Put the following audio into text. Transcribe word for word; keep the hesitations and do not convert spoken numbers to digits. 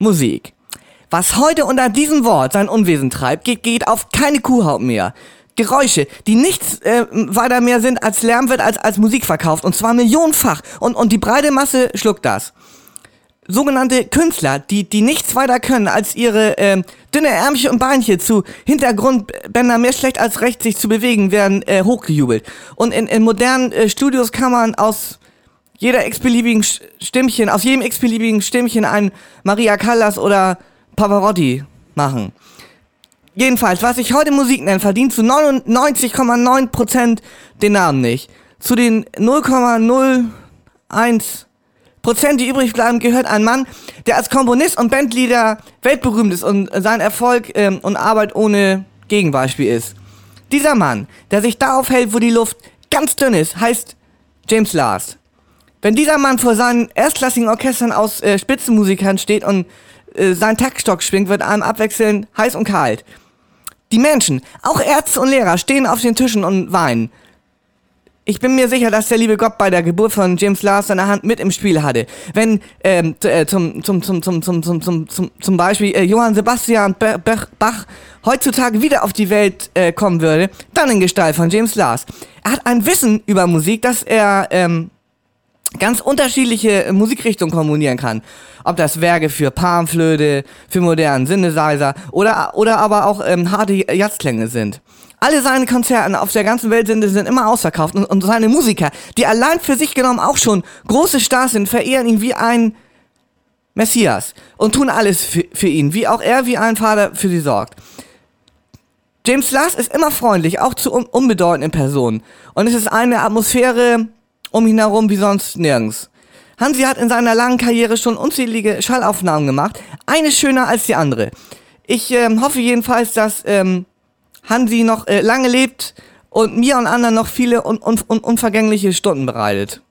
Musik. Was heute unter diesem Wort sein Unwesen treibt, geht, geht auf keine Kuhhaut mehr. Geräusche, die nichts äh, weiter mehr sind als Lärm, wird als, als Musik verkauft, und zwar millionenfach. Und, und die breite Masse schluckt das. Sogenannte Künstler, die, die nichts weiter können, als ihre äh, dünne Ärmchen und Beinchen zu Hintergrundbänder mehr schlecht als recht sich zu bewegen, werden äh, hochgejubelt. Und in, in modernen äh, Studios kann man aus jeder x-beliebigen Stimmchen, aus jedem x-beliebigen Stimmchen ein Maria Callas oder Pavarotti machen. Jedenfalls, was ich heute Musik nenne, verdient zu neunundneunzig Komma neun Prozent den Namen nicht. Zu den null Komma null eins Prozent, die übrig bleiben, gehört ein Mann, der als Komponist und Bandleader weltberühmt ist und sein Erfolg ähm, und Arbeit ohne Gegenbeispiel ist. Dieser Mann, der sich da aufhält, wo die Luft ganz dünn ist, heißt James Last. Wenn dieser Mann vor seinen erstklassigen Orchestern aus äh, Spitzenmusikern steht und äh, seinen Taktstock schwingt, wird einem abwechselnd heiß und kalt. Die Menschen, auch Ärzte und Lehrer, stehen auf den Tischen und weinen. Ich bin mir sicher, dass der liebe Gott bei der Geburt von James Last seine Hand mit im Spiel hatte. Wenn ähm, äh, zum, zum, zum, zum, zum, zum, zum, zum, zum Beispiel äh, Johann Sebastian Bach heutzutage wieder auf die Welt äh, kommen würde, dann in Gestalt von James Last. Er hat ein Wissen über Musik, dass er ähm, ganz unterschiedliche Musikrichtungen komponieren kann. Ob das Werke für Panflöte, für modernen Synthesizer oder, oder aber auch ähm, harte Jazzklänge sind. Alle seine Konzerte auf der ganzen Welt sind, sind immer ausverkauft, und, und seine Musiker, die allein für sich genommen auch schon große Stars sind, verehren ihn wie ein Messias und tun alles für, für ihn, wie auch er wie ein Vater für sie sorgt. James Last ist immer freundlich, auch zu un unbedeutenden Personen, und es ist eine Atmosphäre um ihn herum wie sonst nirgends. Hansi hat in seiner langen Karriere schon unzählige Schallaufnahmen gemacht, eine schöner als die andere. Ich ähm, hoffe jedenfalls, dass ähm, Hansi noch äh, lange lebt und mir und anderen noch viele un un un unvergängliche Stunden bereitet.